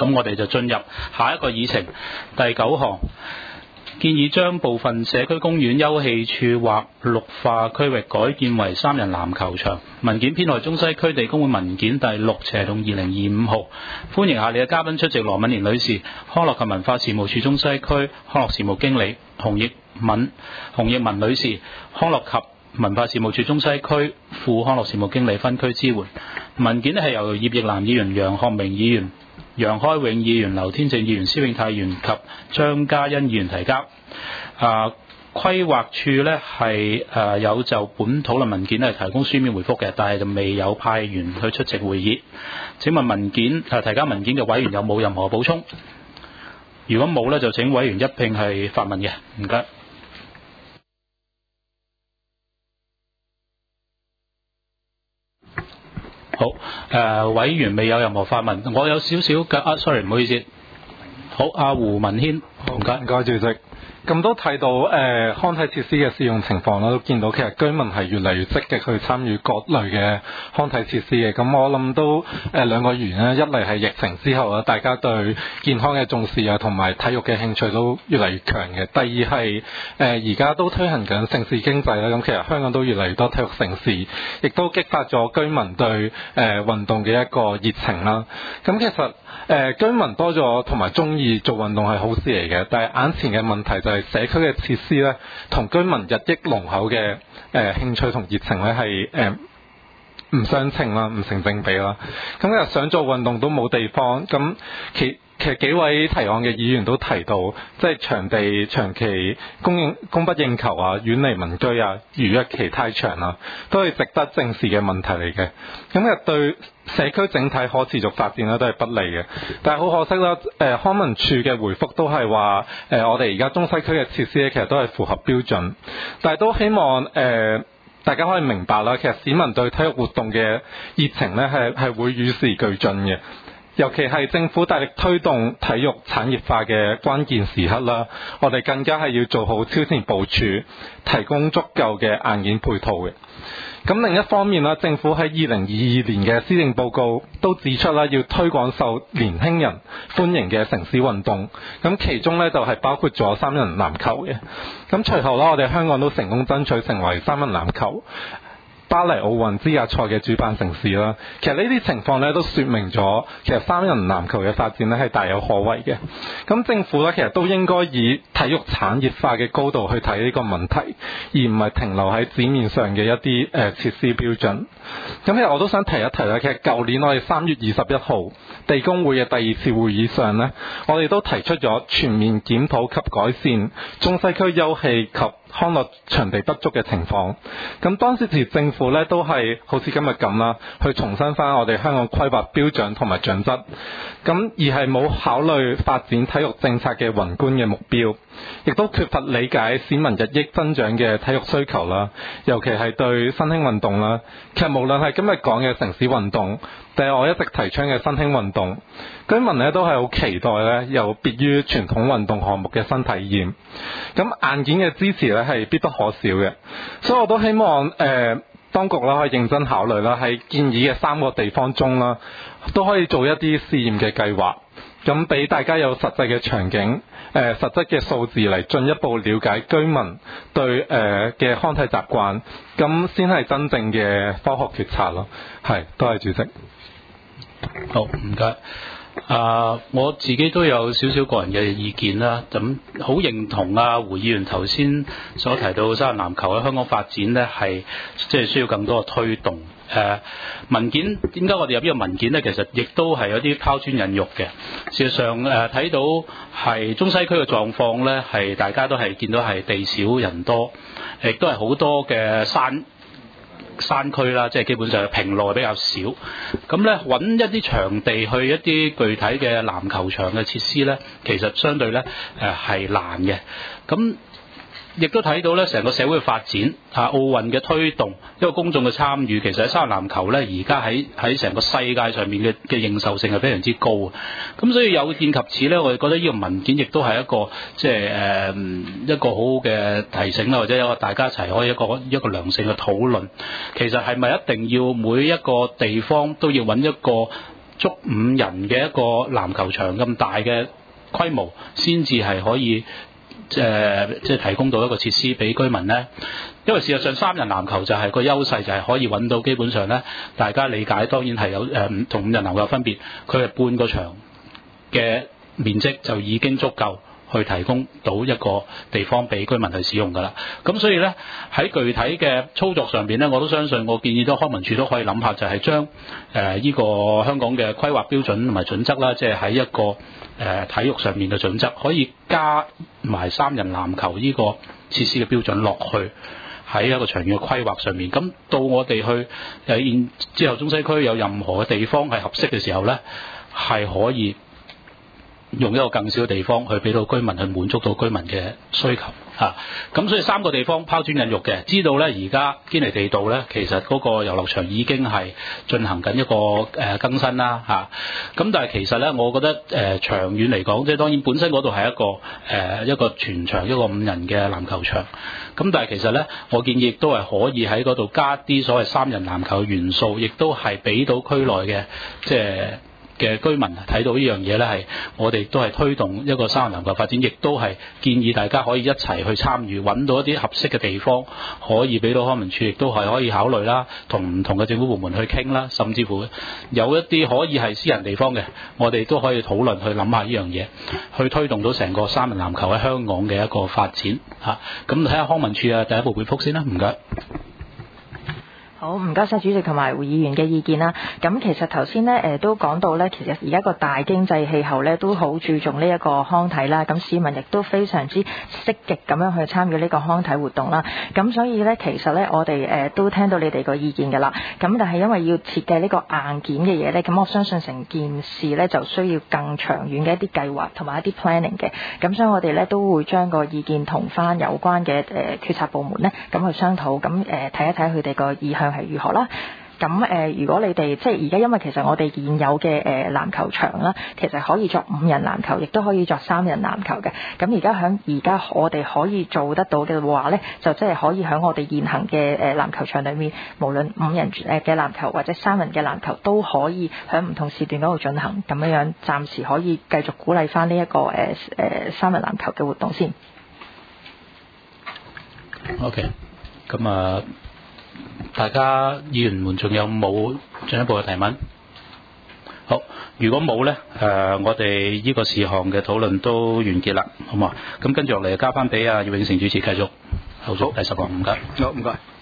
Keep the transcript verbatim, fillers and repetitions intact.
咁我哋就進入下一個議程，第九項。建議將部分社區公園休憩處或綠化區域改建為三人籃球場。文件編號中西區地工會文件第六斜洞二零二五號。歡迎下列嘅嘉賓出席：羅敏蓮女士，康樂及文化事務處中西區康樂事務經理；洪奕敏、洪奕文女士，康樂及文化事務處中西區副康樂事務經理分區支援。文件係由葉奕蘭議員、楊學明議員、楊開永議員、劉天正議員、施永泰議員及張嘉欣議員提交。啊，規劃處呢係誒有就本討論文件咧提供書面回覆嘅，但係就未有派員去出席會議。請問文件誒提交文件嘅委員有冇任何補充？如果冇呢，就請委員一併係發問嘅。唔該。好，誒、呃、委員未有任何發問，我有少少嘅啊 ，sorry 唔好意思。好，阿胡文軒，唔該， 唔該主席。咁都睇到誒、呃、康體設施嘅使用情況啦，都見到其實居民係越嚟越積極去參與各類嘅康體設施嘅。咁我諗都誒、呃、兩個原因，一嚟係疫情之後啊，大家對健康嘅重視啊，同埋體育嘅興趣都越嚟越強嘅。第二係誒而家都推行緊盛事經濟啦，咁其實香港都越嚟越多體育盛事，亦都激發咗居民對誒、呃、運動嘅一個熱情啦。咁其實誒、呃、居民多咗同埋中意做運動係好事嚟嘅，但係眼前嘅問題就係社區嘅設施咧，同居民日益濃厚嘅誒、呃、興趣同熱情咧係誒唔相稱啦，唔成正比啦。咁其實想做運動都冇地方，咁其其實幾位提案嘅議員都提到，即係場地長期供應供不應求啊，遠離民居啊，如約期太長啊，都係值得正視嘅問題嚟嘅。咁其實對社區整體可持續發展咧都係不利嘅。但係好可惜啦，誒、呃、康文署嘅回覆都係話，誒、呃、我哋而家中西區嘅設施咧其實都係符合標準，但係都希望誒、呃大家可以明白啦，其實市民對體育活動嘅熱情咧係係會與時俱進嘅，尤其係政府大力推動體育產業化嘅關鍵時刻啦，我哋更加係要做好超前部署，提供足夠嘅硬件配套嘅。咁另一方面啦，政府喺二零二二年嘅施政報告都指出啦，要推廣受年輕人歡迎嘅城市運動，咁其中咧就係包括咗三人籃球嘅。咁隨後啦，我哋香港都成功爭取成為三人籃球巴黎奧運資格賽嘅主辦城市啦。其實呢啲情況咧都說明咗，其實三人籃球嘅發展咧係大有可為嘅。咁政府咧其實都應該以體育產業化嘅高度去睇呢個問題，而唔係停留喺紙面上嘅一啲誒設施標準。咁其實我都想提一提啦，其實舊年我哋三月二十一號地工會嘅第二次會議上呢，我哋都提出咗全面檢討及改善中西區休憩及康樂場地不足嘅情況。咁當時時政府咧都係好似今日咁啦，去重新翻我哋香港規劃標準同埋準則，咁而係冇考慮發展體育政策嘅宏觀嘅目標，亦都缺乏理解市民日益增長嘅體育需求啦，尤其係對新興運動啦。其實無論係今日講嘅城市運動，定係我一直提倡嘅新興運動，居民咧都係好期待咧有別於傳統運動項目嘅新體驗。咁硬件嘅支持咧係必不可少嘅，所以我都希望誒、呃、當局啦可以認真考慮啦，喺建議嘅三個地方中啦，都可以做一啲試驗嘅計劃，咁俾大家有實際嘅場景、誒、呃、實質嘅數字嚟進一步了解居民對誒嘅康體習慣，咁先係真正嘅科學決策咯。係，多謝主席。 好，唔該。啊，我自己都有少少個人嘅意見啦。咁好認同啊胡議員頭先所提到三人籃球喺香港發展呢，係即係需要更多嘅推動。誒、呃、文件點解我哋有呢個文件呢？其實亦都係有啲拋磚引玉嘅。事實上誒睇、呃、到係中西區嘅狀況呢，係大家都係見到係地少人多，亦都係好多嘅山。山區啦，即係基本上平路比較少，咁咧揾一啲場地去一啲具體嘅籃球場嘅設施咧，其實相對咧誒係難嘅。咁亦都睇到咧成個社會嘅發展啊，奧運嘅推動，一個公眾嘅參與，其實喺三人籃球咧而家喺喺成個世界上面嘅嘅認受性係非常之高啊。咁所以有見及此咧，我哋覺得呢個文件亦都係一個即係誒、呃、一個好好嘅提醒啦，或者一個大家一齊可以一個一個良性嘅討論。其實係咪一定要每一個地方都要揾一個足五人嘅一個籃球場咁大嘅規模，先至係可以誒、呃、即係提供到一個設施俾居民呢。因為事實上三人籃球就係、是、個優勢，就係可以揾到基本上呢，大家理解當然係有誒同、呃、五人籃球有分別，佢係半個場嘅面積就已經足夠去提供到一個地方俾居民去使用㗎啦。咁所以呢，喺具體嘅操作上邊呢，我都相信我建議都康文署都可以諗下，就係將誒呢個香港嘅規劃標準同埋準則啦，即係喺一個誒、呃、體育上面嘅準則，可以加埋三人籃球呢個設施嘅標準落去。喺一個長遠嘅規劃上面，咁到我哋去誒之後中西區有任何嘅地方係合適嘅時候呢，係可以用一個更少嘅地方去俾到居民去滿足到居民嘅需求嚇。咁、啊、所以三個地方拋磚引玉嘅，知道呢而家堅尼地道呢，其實嗰個遊樂場已經係進行緊一個誒、呃、更新啦嚇。咁、啊、但係其實呢，我覺得誒、呃、長遠嚟講，即係當然本身嗰度係一個誒、呃、一個全場一個五人嘅籃球場。咁但係其實呢，我建議亦都係可以喺嗰度加啲所謂三人籃球嘅元素，亦都係俾到區內嘅即係嘅居民睇到呢樣嘢呢，係我哋都係推動一個三人籃球發展，亦都係建議大家可以一齊去參與，揾到一啲合適嘅地方，可以俾到康文署，亦都係可以考慮啦，同唔同嘅政府部門去傾啦，甚至乎有一啲可以係私人地方嘅，我哋都可以討論去諗下呢樣嘢，去推動到成個三人籃球喺香港嘅一個發展嚇。咁睇下康文署啊，第一步回覆先啦，唔該。 好，唔該晒主席同埋會議員嘅意見啦。咁其實頭先咧誒都講到咧，其實而家個大經濟氣候咧都好注重呢一個康體啦。咁市民亦都非常之積極咁樣去參與呢個康體活動啦。咁所以咧，其實咧我哋誒都聽到你哋個意見㗎啦。咁但係因為要設計呢個硬件嘅嘢咧，咁我相信成件事咧就需要更長遠嘅一啲計劃同埋一啲 planning 嘅。咁所以我哋咧都會將個意見同翻有關嘅誒決策部門咧咁去商討，咁誒睇一睇佢哋個意向係如何啦。咁誒、呃，如果你哋即係而家，因為其實我哋現有嘅誒、呃、籃球場啦，其實可以作五人籃球，亦都可以作三人籃球嘅。咁而家響而家我哋可以做得到嘅話咧，就即係可以響我哋現行嘅誒籃球場裏面，無論五人誒嘅籃球或者三人嘅籃球，都可以響唔同時段嗰度進行。咁樣樣暫時可以繼續鼓勵翻呢一個誒誒、呃呃、三人籃球嘅活動先。 OK， 咁啊。大家議員們仲有冇進一步嘅提問？好，如果冇呢，誒、呃，我哋呢個事項嘅討論都完結啦，好嘛？咁跟住落嚟交翻俾阿葉永成主持繼續後續第十項，唔該。 好，唔該。